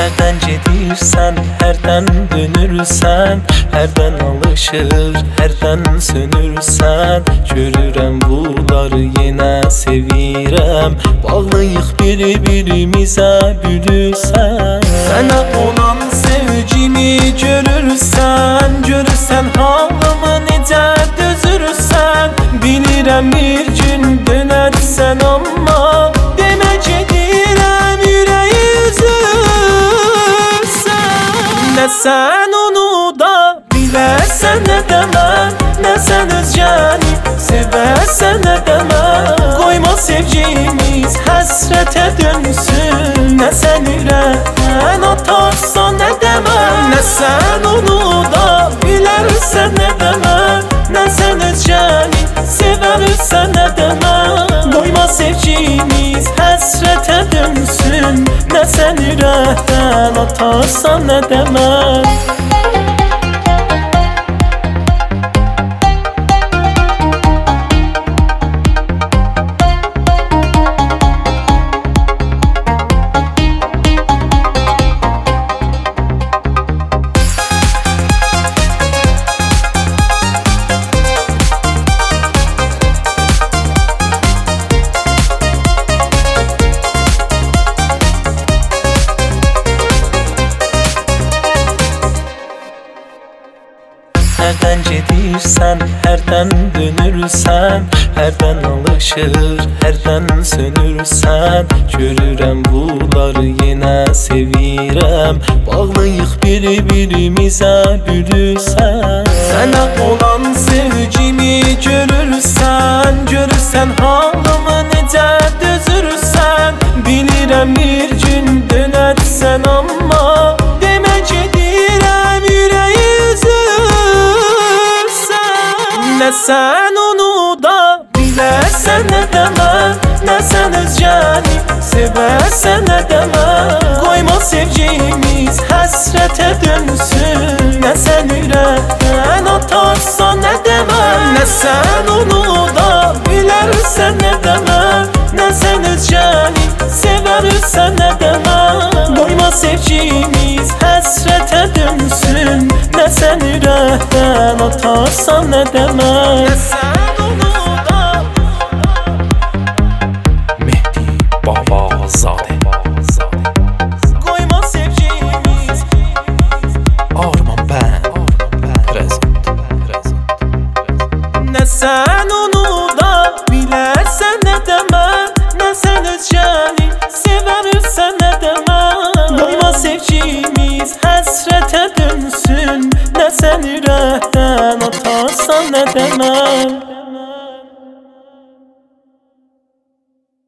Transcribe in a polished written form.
Hərdən gedirsən, hərdən dönürsən, hərdən alışır, hərdən sönürsən. Görürəm bunları yenə sevirəm, bağlıyıq bir-birimizə gülürsən. Sənə olan sevgimi görürsən, görürsən halımı necə dözürsən. Bilirəm bir gün dönərsən amma demə gedirəm ürəyi üzürsən. Nə sən onu da bilərsən, nə də mən, nə sən özgəni sevərsən, nə də mən. Qoyma sevgimiz həsrətə dönsün, nə sən ürəkdən atarsan, nə də mən. Nə sən onu da bilərsən, nə də mən, nə sən özgəni sevərsən, nə də mən. Qoyma sevgimiz həsrətə dönsün, nə sən ürəkdən atarsan, nə də mən. Hərdən gedirsən, hərdən dönürsən, hərdən alışır, hərdən sönürsən. Görürəm bunları yenə sevirəm, bağlıyıq bir-birimizə gülürsən. Sənə olan sevgimi görürsən, görürsən halımı necə dözürsən. Bilirəm bir gün dönərsən amma demə gedirəm ürəyi üzürsən. Nə sən onu da bilərsən, nə də mən, nə sən özgəni sevərsən, nə də mən. Qoyma sevgimiz həsrətə dönsün, nə sən ürəkdən atarsan, nə də mən. Nə sən onu da bilərsən, nə də mən, nə sən özgəni sevərsən, nə də mən. Qoyma sevgimiz həsrətə dönsün, nə sən ürəkdən atarsan, nə də mən. Nə sən onu da Mehdi Babazadə. qoyma sevgimiz Arman ben Present. Nə sən onu da bilərsən, nə də mən, nə sən özgəni sevərsən, nə də mən. Qoyma sevgimiz həsrətə dönsün, nə sən ürəkdən atarsan, nə də mən.